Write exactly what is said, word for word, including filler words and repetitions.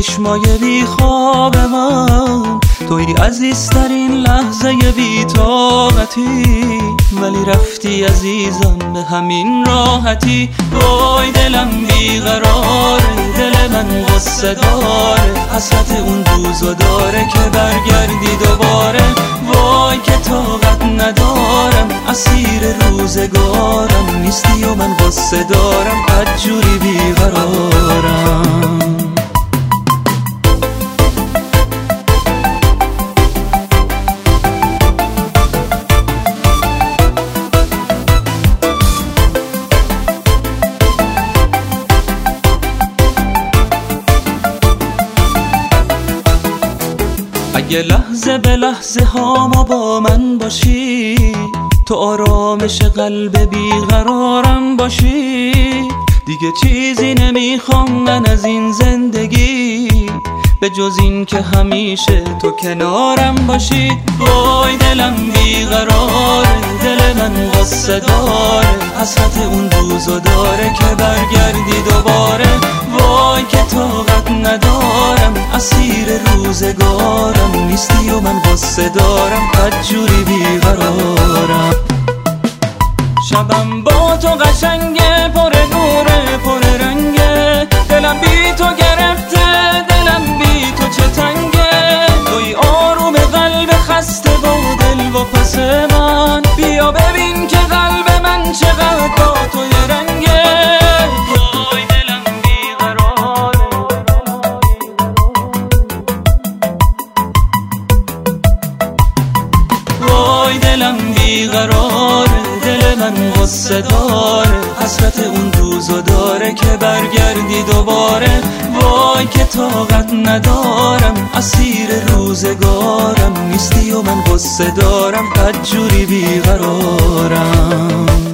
چشمای بی خواب من، توی عزیزترین لحظه بی طاقتی، ولی رفتی عزیزم به همین راحتی. وای دلم بیقراره، دل من غصه داره، حسرت اون روزو داره که برگردی دوباره. وای که طاقت ندارم، اسیر روزگارم نیستی و من غصه دارم، بدجوری بیقرارم. اگه لحظه به لحظه ها ما با من باشی، تو آرامش قلب بیقرارم باشی، دیگه چیزی نمیخوام من از این زندگی به جز این که همیشه تو کنارم باشی. وای دلم بیقراره، دل من غصه داره، حسرت اون روزو داره که برگردی دوباره. وای که طاقت ندارم، اسیر روزگارم نیستی و من غصه دارم، بدجوری بیقرارم. شبم با تو قشنگه، پر نوره پر رنگه، دلم بی تو گرفته، دلم بی تو چه تنگه. توی آروم قلب خسته با دل و پس من، بیا ببین که قلب من چقدر با توی رنگه. وای دلم بیقراره، وای دلم بیقراره، دل من غصه داره، حسرت اون روزو داره که برگردی دوباره. وای که طاقت ندارم، اسیر روزگارم نیستی و من غصه دارم، بدجوری بیقرارم.